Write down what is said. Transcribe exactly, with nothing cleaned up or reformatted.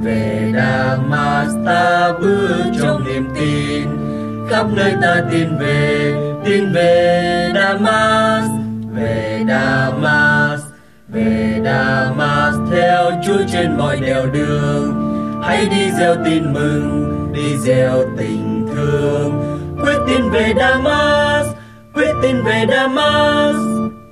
Về Damas ta bước trong niềm tin, khắp nơi ta tin về, tin về Damas. Về Damas, về Damas theo Chúa trên mọi nẻo đường. Hãy đi gieo tin mừng, đi gieo tình thương. Quyết tin về Damas, quyết tin về Damas.